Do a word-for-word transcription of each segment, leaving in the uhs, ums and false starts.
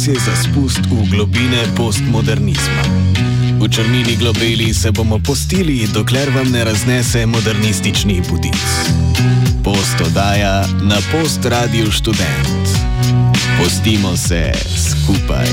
Čas je za spust v globine postmodernizma. V črnini globeli se bomo postili, dokler vam ne raznese modernistični budic. Post oddaja na Post Radio Študent. Postimo se skupaj.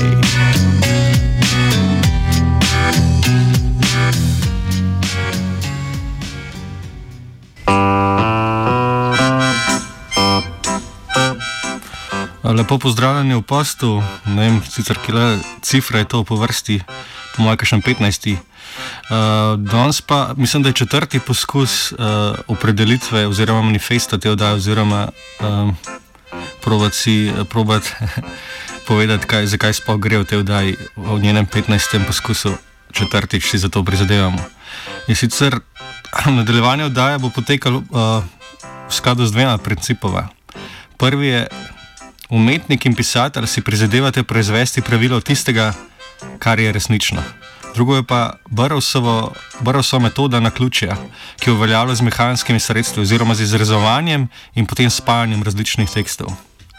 Lepo pozdravljeni v postu, ne vem sicer kje cifra je to po vrsti, po mojem kakšen petnajsti. Uh, danes pa mislim, da je četrti poskus uh, opredelitve oziroma manifesta te oddaje oziroma um, probat si probat povedati, kaj, zakaj sploh gre v te oddaji v njenem petnajstem poskusu, četrtič si za to prizadevamo. In sicer nadaljevanje oddaje bo potekalo uh, v skladu z dvema principova. Prvi je: umetnik in pisatelj si prizadevate proizvesti pravilo tistega, kar je resnično. Drugo je pa Burroughsova metoda naključja, ki jo uveljavlja z mehanskimi sredstvi oziroma z izrezovanjem in potem spajanjem različnih tekstov.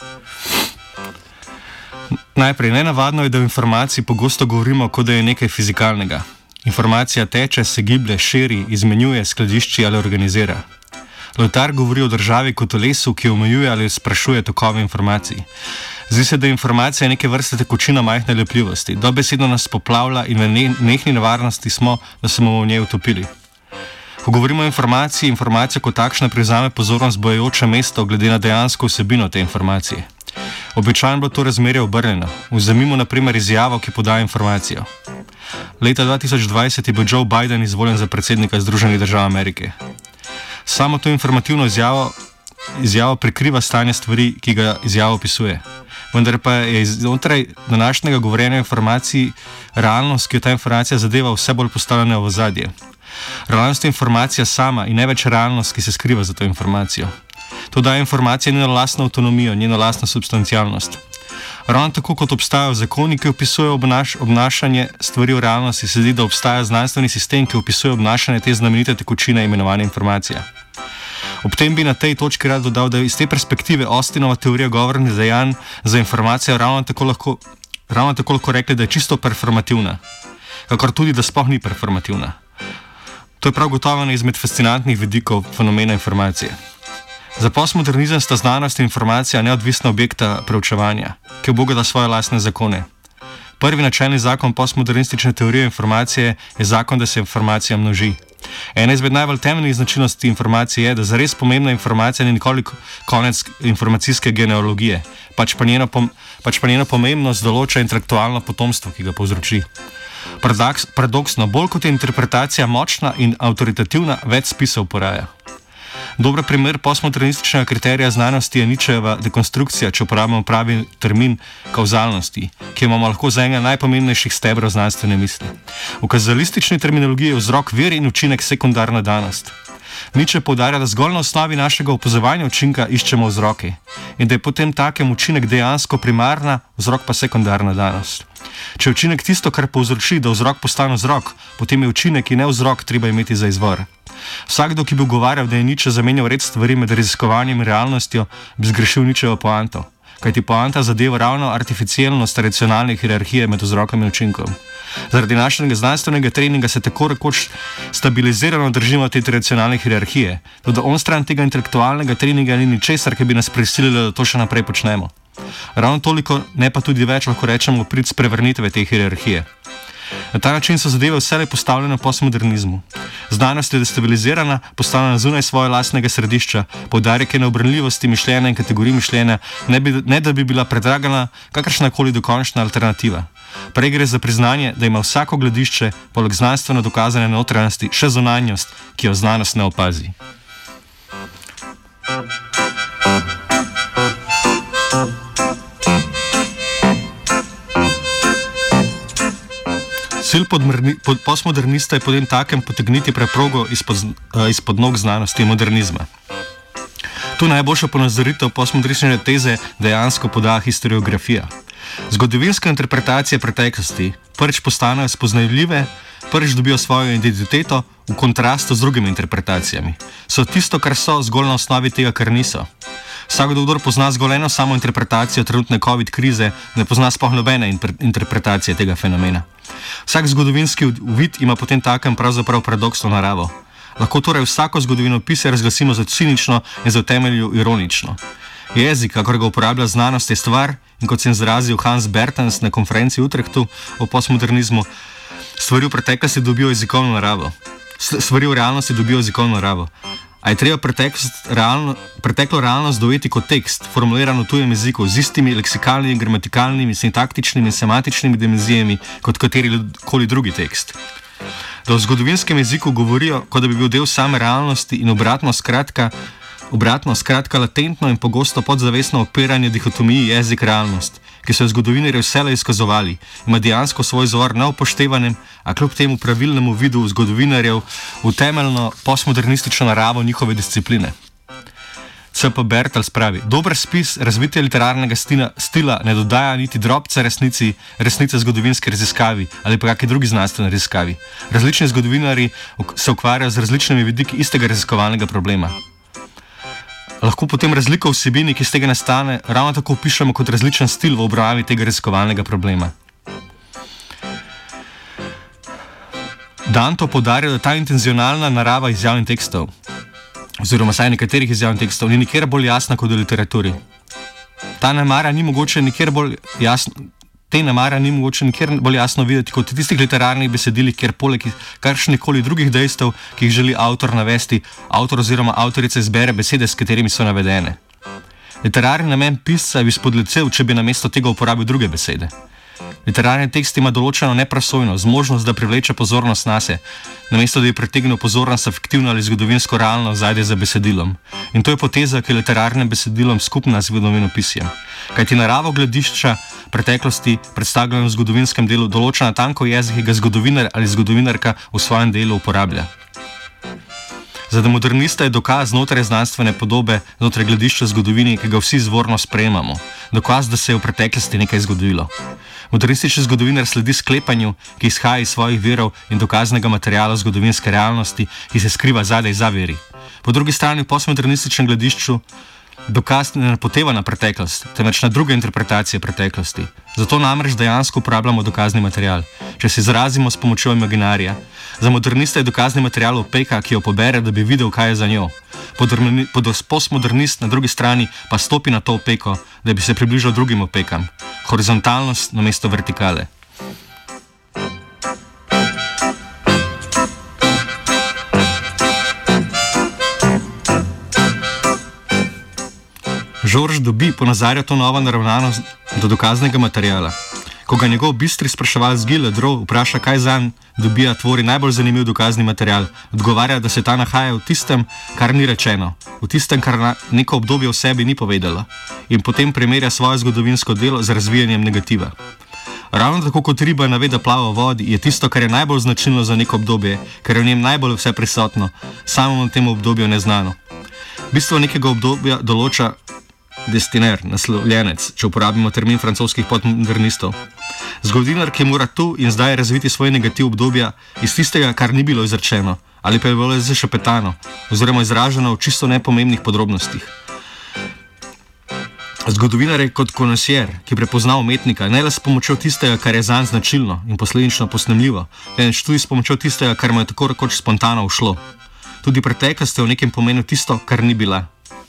Najprej, nenavadno je, da v informaciji pogosto govorimo, kot da je nekaj fizikalnega. Informacija teče, se giblje, širi, izmenjuje, skladišči ali organizira. Lotar govori o državi kot o lesu, ki omejuje ali sprašuje tokove informacij. Zdi se, da je informacija neke vrste tekočina majhne lepljivosti. Dobesedno nas poplavlja in v nehni nevarnosti smo, da se bomo v njej utopili. Ko govorimo o informaciji, informacija kot takšna prevzame pozornost bojajoče mesto glede na dejansko vsebino te informacije. Običajno bo to razmerje obrnjeno. Vzemimo na primer izjavo, ki podaja informacijo. Leta dva tisoč dvajset je bil Joe Biden izvoljen za predsednika Združenih držav Amerike. Samo to informativno izjavo, izjavo prikriva stanje stvari, ki ga izjava opisuje. Vendar pa je znotraj današnjega govorjenja informacij realnost, ki jo ta informacija zadeva, vse bolj postavljena v ozadje. Realnost je informacija sama in ne več realnost, ki se skriva za to informacijo. To daje informacija njeno lastno avtonomijo, njeno lastno substancialnost. Ravno tako kot obstajajo zakoni, ki opisujejo obnaš, obnašanje stvari v realnosti, se zdi, da obstaja znanstveni sistem, ki opisuje obnašanje te znamenite tekočine imenovane informacija. Ob tem bi na tej točki rad dodal, da iz te perspektive Austinova teorija govornih dejanj za informacijo ravno tako lahko, ravno tako lahko rekli, da je čisto performativna, kakor tudi, da sploh ni performativna. To je prav gotovo ena izmed fascinantnih vidikov fenomena informacije. Za postmodernizem sta znanost in informacija neodvisna objekta preučevanja, ki obogata svoje lastne zakone. Prvi načelni zakon postmodernistične teorije informacije je zakon, da se informacija množi. Ena izmed najbolj temeljnih značilnosti informacije je, da zares pomembna informacija ni nikoli konec informacijske genealogije, pač pa njeno, pom pač pa njeno pomembnost določa intelektualno potomstvo, ki ga povzroči. Paradoks paradoksno, bolj kot je interpretacija močna in avtoritativna, več spisov poraja. Dober primer postmodernističnega kriterija znanosti je Nietzscheva dekonstrukcija, če uporabljamo pravi termin kauzalnosti, ki imamo lahko za enega najpomembnejših stebrov znanstvene misli. V kazalistični terminologiji je vzrok vir in učinek sekundarna danost. Nietzsche poudarja, da zgolj na osnovi našega opazovanja učinka iščemo vzroke in da je potem takem učinek dejansko primarna, vzrok pa sekundarna danost. Če je učinek tisto, kar povzroči, da vzrok postane vzrok, potem je učinek in ne vzrok treba imeti za izvor. Vsakdo, ki bi ugovarjal, da je Nietzsche zamenjal red stvari med raziskovanjem in realnostjo, bi zgrešil Nietzschevo poanto, kajti poanta zadeva ravno artificialnost racionalne hierarhije med vzrokom in učinkom. Zaradi našega znanstvenega treninga se tako rekoč stabilizirano držimo te tradicionalne hierarhije, toda onstran tega intelektualnega treninga ni ničesar, ki bi nas prisililo, da to še naprej počnemo. Ravno toliko, ne pa tudi več, lahko rečemo, prid sprevrnitve te hierarhije. Na ta način so zadeve vselej postavljene v postmodernizmu. Znanost je destabilizirana, postavljena zunaj svoje lastnega središča, poudarek je na obrnljivosti mišljenja in kategorij mišljenja, ne, bi, ne da bi bila predragana kakršnakoli dokončna alternativa. Prej gre za priznanje, da ima vsako gledišče, poleg znanstveno dokazane notranjosti, še zunanjost, ki jo znanost ne opazi. Cilj pod postmodernista je potem takem potegniti preprogo izpod, uh, izpod nog znanosti in modernizma. Tu najboljša ponazoritev postmodernistične teze dejansko poda historiografija. Zgodovinska interpretacija preteklosti prvič postanejo spoznavljive, prvič dobijo svojo identiteto v kontrastu z drugimi interpretacijami. So tisto, kar so, zgolj na osnovi tega, kar niso. Vsakdo, kdo pozna zgolj eno samo interpretacijo trenutne COVID krize, ne pozna sploh nobene interpretacije tega fenomena. Vsak zgodovinski uvid ima potem takem pravzaprav paradoksno naravo. Lahko torej vsako zgodovinopisje razglasimo za cinično in za v temelju ironično. Jezik, kakor ga uporablja znanost, je stvar in kot se je izrazil Hans Bertens na konferenci v Utrechtu o postmodernizmu, stvari v preteklosti dobijo jezikovno naravo. Stvari v realnosti dobijo jezikovno naravo. A je treba realno, preteklo realnost dojeti kot tekst, formuliran v tujem jeziku, z istimi leksikalnimi, gramatikalnimi, sintaktičnimi in sematičnimi dimenzijami kot katerikoli drugi tekst. Da v zgodovinskem jeziku govorijo, kot da bi bil del same realnosti in obratno skratka, obratno skratka latentno in pogosto podzavestno opiranje dihotomiji jezik-realnost, ki so jo zgodovinarji vselej izkazovali, ima dejansko svoj izvor neupoštevanem, a kljub temu pravilnemu vidu zgodovinarjev v temeljno postmodernistično naravo njihove discipline. C P Bertels pravi, dober spis razvitja literarnega stila, stila ne dodaja niti drobca resnici, resnice zgodovinske raziskavi ali pa kakšni drugi znanstveni raziskavi. Različni zgodovinarji se ukvarjajo z različnimi vidiki istega raziskovalnega problema. Lahko potem razliko v vsebini, ki iz tega nastane, ravno tako opišemo kot različen stil v obravnavi tega raziskovalnega problema. Danto poudarja, da ta intenzionalna narava izjavnih tekstov, oziroma saj nekaterih izjavnih tekstov, ni nikjer bolj jasna kot v literaturi. Ta namara ni mogoče nikjer bolj jasna. Te namara ni mogoče nikjer bolj jasno videti kot v tistih literarnih besedilih, kjer poleg karšnikoli drugih dejstev, ki jih želi avtor navesti, avtor oziroma avtorica izbere besede, s katerimi so navedene. Literarni namen pisca bi spodletel, če bi namesto tega uporabil druge besede. Literarni tekst ima določeno neprosojnost, zmožnost, da privleče pozornost nase, namesto da bi pritegnil pozornost fiktivno ali zgodovinsko realno zajde za besedilom. In to je poteza, ki je literarnim besedilom skupna z zgodovinopisjem. Kajti naravo gledišča preteklosti predstavljeno v zgodovinskem delu določa natanko jezik, ki ga zgodovinar ali zgodovinarka v svojem delu uporablja. Za modernista je dokaz znotraj znanstvene podobe, znotraj gledišča zgodovini, ki ga vsi izvorno sprejemamo. Dokaz, da se je v preteklosti nekaj zgodilo. Modernistični zgodovinar sledi sklepanju, ki izhaja iz svojih virov in dokaznega materiala zgodovinske realnosti, ki se skriva zadaj za viri. Po drugi strani v postmodernističnem gledišču dokaz ne napoteva na preteklost, temveč na druge interpretacije preteklosti. Zato namreč dejansko uporabljamo dokazni material, če se izrazimo s pomočjo imaginarija. Za modernista je dokazni material opeka, ki jo pobere, da bi videl, kaj je za njo. Postmodernist na drugi strani pa stopi na to opeko, da bi se približal drugim opekam. Horizontalnost namesto vertikale. Georges Duby ponazarja to novo naravnanost do dokaznega materiala. Ko ga njegov bistri spraševalec Gilles Ledroux vpraša, kaj zanj Dubija tvori najbolj zanimiv dokazni material, odgovarja, da se ta nahaja v tistem, kar ni rečeno, v tistem, kar neko obdobje v sebi ni povedalo, in potem primerja svoje zgodovinsko delo z razvijanjem negativa. Ravno tako kot riba nave, da plava v vodi, je tisto, kar je najbolj značilno za neko obdobje, ker je v njem najbolj vse prisotno, samo v tem obdobju neznano. Bistvo nekega obdobja določa destiner, naslovljenec, če uporabimo termin francoskih postmodernistov. Zgodovinar, ki mora tu in zdaj razviti svoj negativ obdobja iz tistega, kar ni bilo izrečeno, ali pa je bilo zašepetano, oziroma izraženo v čisto nepomembnih podrobnostih. Zgodovinar je kot konosier, ki prepozna umetnika, ne le s pomočjo tistega, kar je zanj značilno in posledično posnemljivo, temveč tudi s pomočjo tistega, kar mu je tako rekoč spontano ušlo. Tudi preteklost je v nekem pomenu tisto, kar ni bila.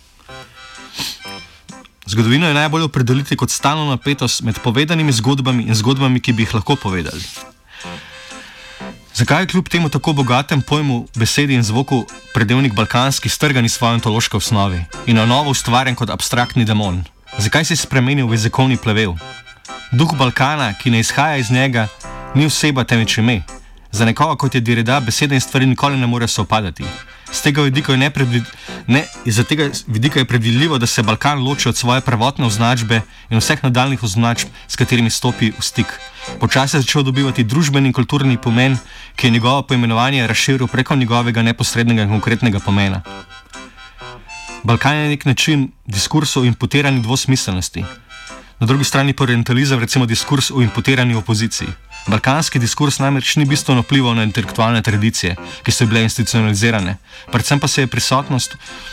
Zgodovino je najbolj opredeliti kot stalno napetost med povedanimi zgodbami in zgodbami, ki bi jih lahko povedali. Zakaj je kljub temu tako bogatem pojmu, besedi in zvoku predevnik balkanski strgan iz svoje ontološke osnovi in na novo ustvarjen kot abstraktni demon? Zakaj se je spremenil v jezikovni plevel? Duh Balkana, ki ne izhaja iz njega, ni oseba, temveč ime. Za nekoga, kot je Derrida, besede in stvari nikoli ne morejo sovpadati. Z tega vidika je, nepredvid... ne, iz tega vidika je predvidljivo, da se Balkan loči od svoje prvotne označbe in vseh nadaljnih označb, s katerimi stopi v stik. Počasi je začel dobivati družbeni in kulturni pomen, ki je njegovo poimenovanje razširil preko njegovega neposrednega in konkretnega pomena. Balkan je nek način diskursa o imputirani dvosmiselnosti. Na drugi strani pa orientalizem, recimo diskurs o imputirani opoziciji. Balkanski diskurs namreč ni bistveno vplival na intelektualne tradicije, ki so bile institucionalizirane, predvsem pa se je prisotnost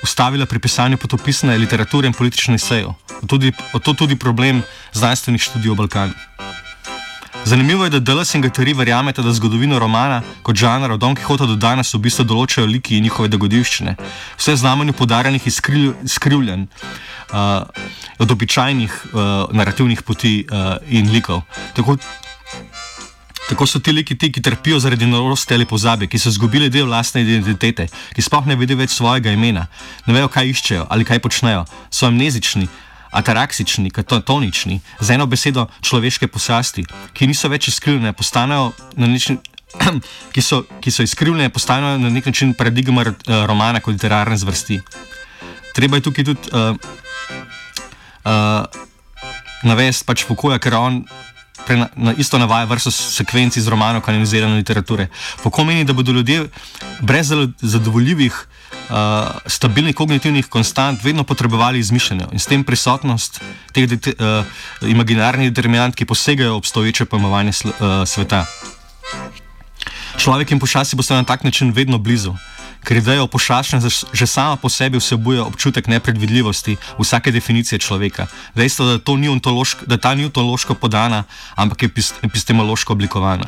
ustavila pri pisanju potopisne literature in politične esejev. To tudi problem znanstvenih študij o Balkanu. Zanimivo je, da Dulles in Guattari verjameta, da zgodovino romana kot žanra od Don Quixota do danes v bistvu določajo liki in njihove dogodivščine. Vse v znamenju podarjenih izkrivljanj uh, od običajnih uh, narativnih poti uh, in likov. Tako, tako so ti liki ti, ki trpijo zaradi norosti ali pozabe, ki so izgubili del lastne identitete, ki sploh ne vedo več svojega imena, ne vejo, kaj iščejo ali kaj počnejo, so amnezični, ataraksični, katatonični, z eno besedo človeške posasti, ki niso več izkrivljene, postanejo na način, ki so, ki so izkrivljene, postanejo na nek način paradigma romana kot literarne zvrsti. Treba je tukaj tudi uh, uh, navesti pač Foucaulta, ker on Prena, na, isto navaja vrsto sekvenci iz romanov kanonizirane literature. Foucault meni, da bodo ljudje brez zadovoljivih, uh, stabilnih kognitivnih konstant vedno potrebovali izmišljanje in s tem prisotnost teh de, uh, imaginarnih determinant, ki posegajo obstoječe pojmovanje sl, uh, sveta. Človek in pošasti boste na tak način vedno blizu, ker ideja o pošaščenju že sama po sebi vsebuje občutek nepredvidljivosti vsake definicije človeka. Dejstvo, da, to ni da ta ni ontološko podana, ampak je epistemološko oblikovana.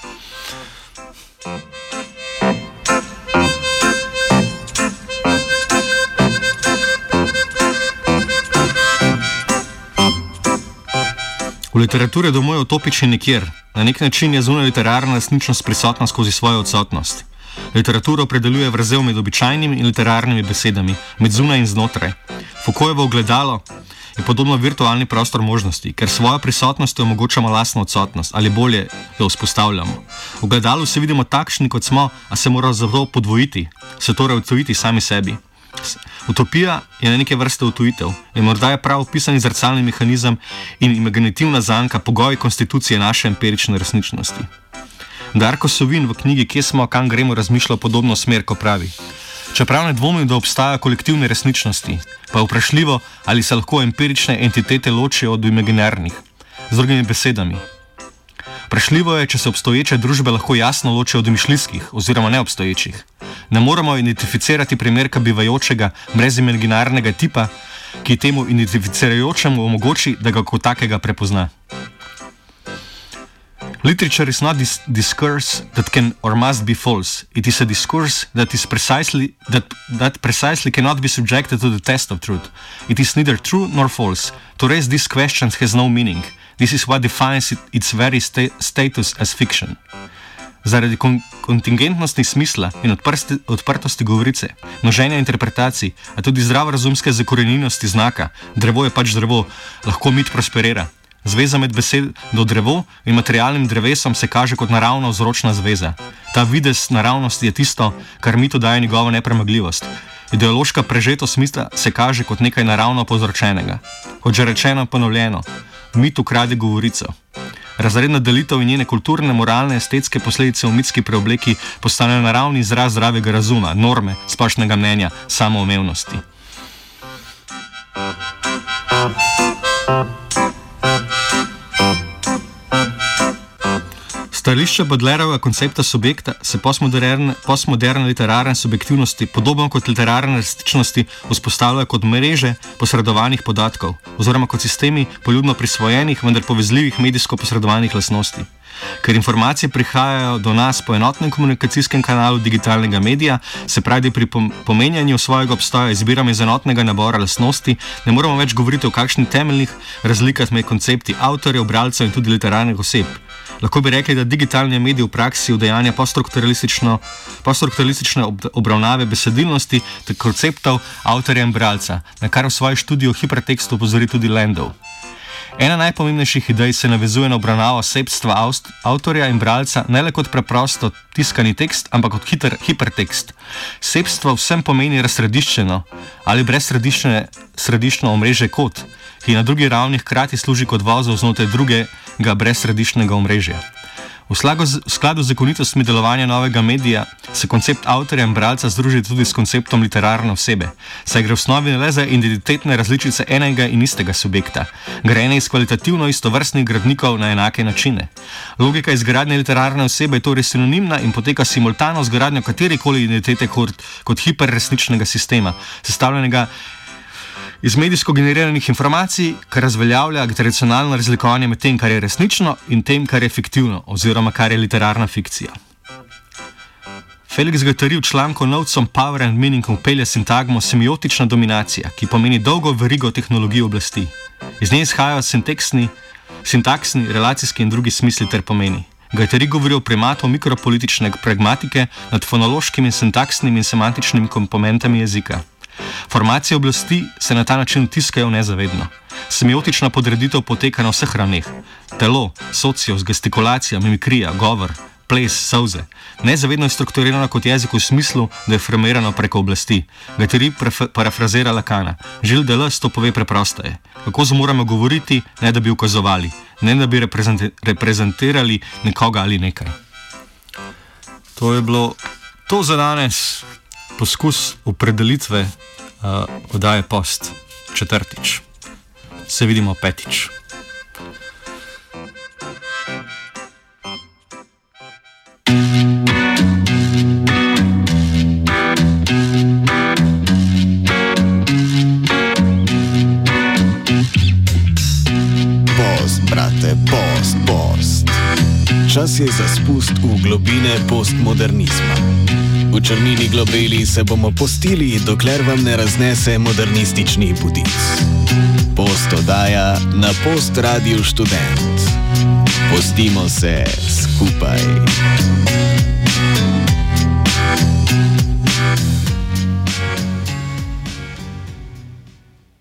V literaturi je domoj utopični nikjer. Na nek način je zunaj literarna resničnost prisotna skozi svojo odsotnost. Literatura opredeljuje vrzel med običajnimi in literarnimi besedami, med zunaj in znotraj. Foucaultovo ogledalo je podobno virtualni prostor možnosti, ker svojo prisotnostjo omogočamo lastno odsotnost, ali bolje jo vzpostavljamo. V ogledalu se vidimo takšni, kot smo, a se moramo zato podvojiti, se torej odtujiti sami sebi. Utopija je na neke vrste utujitev in morda je prav opisani zrcalni mehanizem in imaginativna zanka pogoj konstitucije naše empirične resničnosti. Darko Sovin v knjigi Kje smo, kam gremo razmišlja podobno smer, ko pravi: čeprav ne dvomim, da obstajajo kolektivne resničnosti, pa je vprašljivo, ali se lahko empirične entitete ločijo od imaginarnih. Z drugimi besedami, vprašljivo je, če se obstoječe družbe lahko jasno ločijo od mišljskih oziroma neobstoječih. Ne moremo identificirati primerka bivajočega brez imaginarnega tipa, ki temu identificirajočemu omogoči, da ga kot takega prepozna. Literature is not this discourse that can or must be false. It is a discourse that is precisely that that precisely cannot be subjected to the test of truth. It is neither true nor false. To raise these questions has no meaning. This is what defines it, its very sta status as fiction. Zaradi kon kontingentnosti smisla in odprsti, odprtosti govorice, množenja interpretacij, a tudi zdravorazumske zakorenjenosti znaka, drevo je pač drevo, lahko mit prosperira. Zveza med besedo drevo in materialnim drevesom se kaže kot naravna vzročna zveza. Ta videz naravnosti je tisto, kar mitu daje njegovo nepremagljivost. Ideološka prežetost smisla se kaže kot nekaj naravno povzročenega. Kot že rečeno, ponovljeno, mit ukrade govorico. Razredna delitev in njene kulturne, moralne, estetske posledice v mitski preobleki postanejo naravni izraz zdravega razuma, norme, splošnega mnenja, samoumevnosti. Stališče Baudelairevega koncepta subjekta se postmoderne, postmoderne literarne subjektivnosti, podobno kot literarne resničnosti, vzpostavljajo kot mreže posredovanih podatkov, oziroma kot sistemi poljubno prisvojenih, vendar povezljivih medijsko posredovanih lastnosti. Ker informacije prihajajo do nas po enotnem komunikacijskem kanalu digitalnega medija, se pravi pri pomenjanju svojega obstoja izbiramo iz enotnega nabora lastnosti, ne moramo več govoriti o kakšnih temeljnih razlikah med koncepti avtorjev, bralcev in tudi literarnih oseb. Lahko bi rekli, da digitalni medij v praksi udejanja poststrukturalistične obravnave besedilnosti ter konceptov avtorja in bralca, na kar v svoji študiji o hipertekstu opozori tudi Landau. Ena najpomembnejših idej se navezuje na obravnavo osebstva avtorja in bralca ne le kot preprosto tiskani tekst, ampak kot hiter, hipertekst. Osebstvo vsem pomeni razsrediščeno ali brezsrediščno omrežje kot, ki na drugi ravni hkrati služi kot vozel znotraj drugega brezsrediščnega omrežja. V skladu z zakonitostmi delovanja novega medija se koncept avtorja in bralca združi tudi s konceptom literarne osebe, saj gre v osnovi le za identitetne različice enega in istega subjekta, grajene iz kvalitativno istovrstnih gradnikov na enake načine. Logika izgradnje literarne osebe je torej sinonimna in poteka simultano z gradnjo katerekoli identitete kot, kot hiperresničnega sistema, sestavljenega iz medijsko generiranih informacij, kar razveljavlja tradicionalno razlikovanje med tem, kar je resnično, in tem, kar je fiktivno, oziroma kar je literarna fikcija. Felix Guattari v članku Notes on Power and Meaning upelje sintagmo semiotična dominacija, ki pomeni dolgo verigo tehnologije oblasti. Iz nje izhajajo sintaksni, sintaksni, relacijski in drugi smisli ter pomeni. Guattari govori o primatu mikropolitične pragmatike nad fonološkimi, sintaksnimi in semantičnimi komponentami jezika. Formacije oblasti se na ta način vtiskajo nezavedno. Semiotična podreditev poteka na vseh ravneh. Telo, socios, gestikulacija, mimikrija, govor, ples, solze. Nezavedno je strukturirano kot jezik v smislu, da je formirano preko oblasti. Guattari parafrazira Lacana. Gilles Deleuze to pove preprosteje. Kako zmoremo govoriti, ne da bi ukazovali, ne da bi reprezentirali nekoga ali nekaj. To je bilo to za danes. Poskus opredelitve uh, oddaje Post četrtič. Se vidimo petič. Post, brate, post, post. Čas je za spust v globine postmodernizma. V črnini globeli se bomo postili, dokler vam ne raznese modernistični budic. Post oddaja na Post Radiu Študent. Postimo se skupaj.